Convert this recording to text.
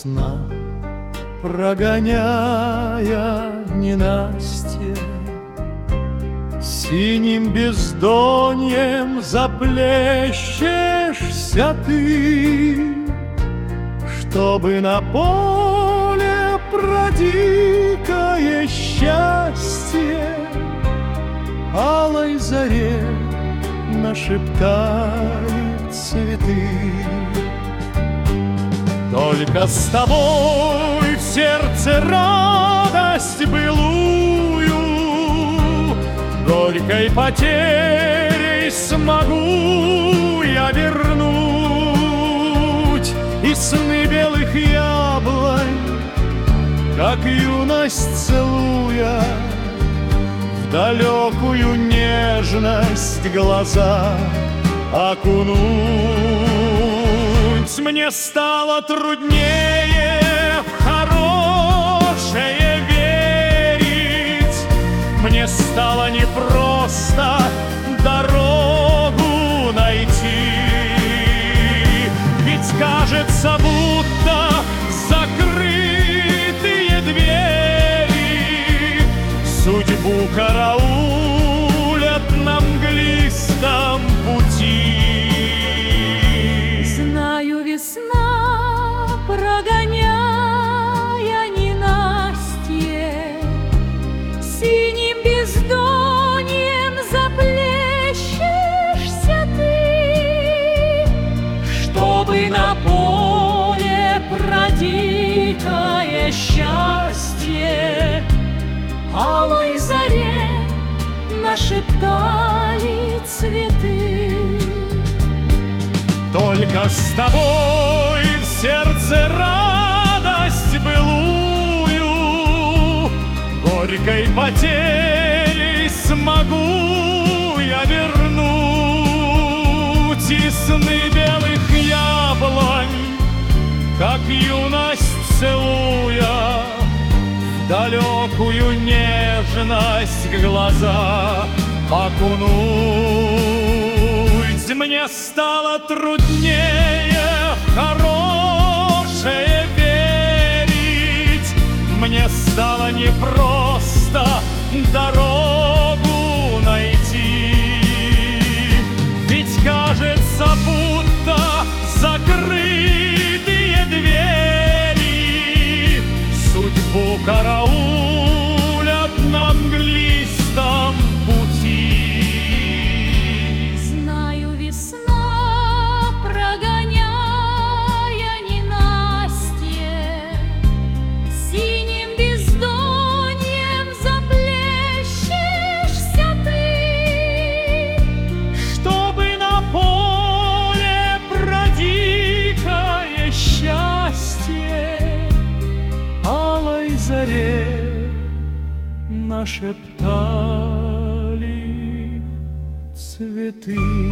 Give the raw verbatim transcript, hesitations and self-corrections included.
весна, прогоняя ненастье, синим бездоньем заплещешься ты, чтобы на поле про дикое счастье алой заре нашептали цветы. Только с тобой в сердце радость былую горькой потерей смогу я вернуть, и сны белых яблонь, как юность целуя, в далекую нежность глаза окунуть. Мне стало труднее в хорошее верить, мне стало непросто дорогу найти. Ведь кажется, будто закрытые двери судьбу караулят на мглистом пути. Знаю, весна, прогоняя ненастье, синим бездоньем заплещешься ты, чтобы на поле про дикое счастье алой заре нашептали цветы. Только с тобой в сердце радость былую горькой потерей смогу я вернуть, и сны белых яблонь, как юность целуя, в далекую нежность глаза окунуть. Мне стало труднее в хорошее верить, мне стало непросто дорогу найти. Ведь кажется, будто закрытые двери судьбу караулят на мглистом пути. Нашептали цветы.